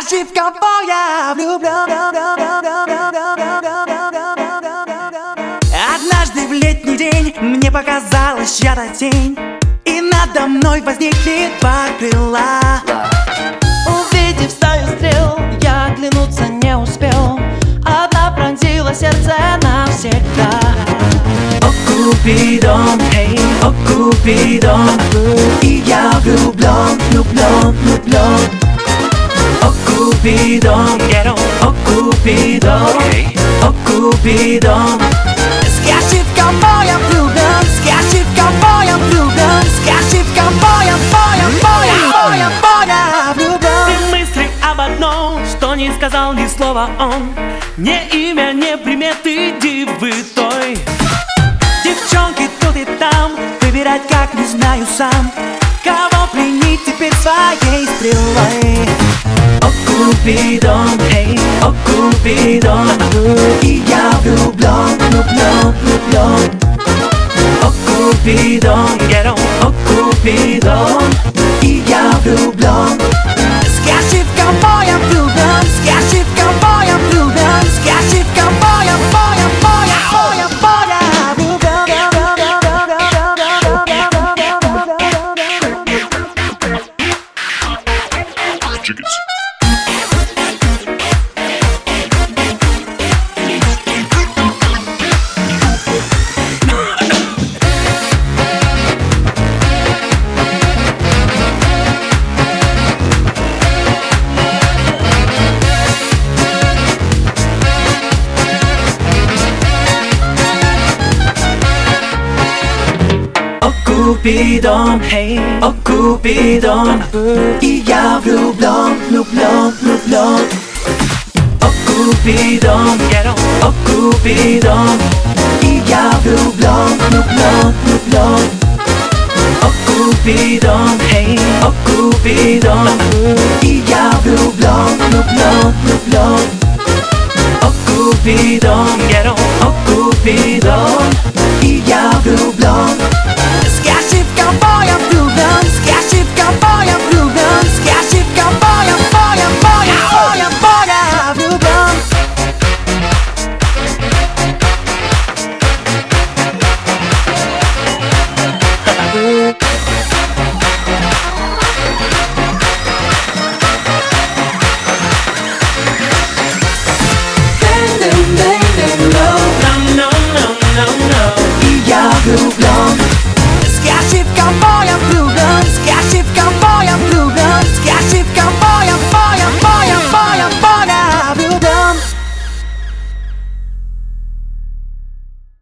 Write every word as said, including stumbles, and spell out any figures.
Скажи, в кого я влюблен. Однажды в летний день мне показалась чья-то тень, и надо мной возникли два крыла. Увидев стаю стрел, я оглянуться не успел. Одна пронзила сердце навсегда. О, Купидон, эй, о, Купидон, и я влюблен, влюблен, влюблен. О, Купидон, о, Купидон, о, Купидон. Скажи, в кого я влюблен, скажи, в кого я влюблен, скажи, в кого я, боя, боя, боя, боя влюблен. Все мысли об одном, что не сказал ни слова он. Ни имя, ни приметы дивы той. Девчонки тут и там, выбирать как не знаю сам. Кого пленить теперь своей стрелой? О, Купидон, эй, о, Купидон, и я влюблен, влюблен, влюблен. О, Купидон, о, Купидон, и я влюблен. Скажи, в кого я влюблен, скажи, в кого я влюблен, скажи, в кого я, боя, боя, боя, боя влюблен. Купидон, эй, о, Купидон, и я влюблен, влюблен, влюблен. О, Купидон, о, Купидон, и я влюблен, влюблен, влюблен. О, Купидон, эй, о, Купидон, и я влюблен, влюблен, влюблен. О, Купидон, о, Купидон, и я влюблен.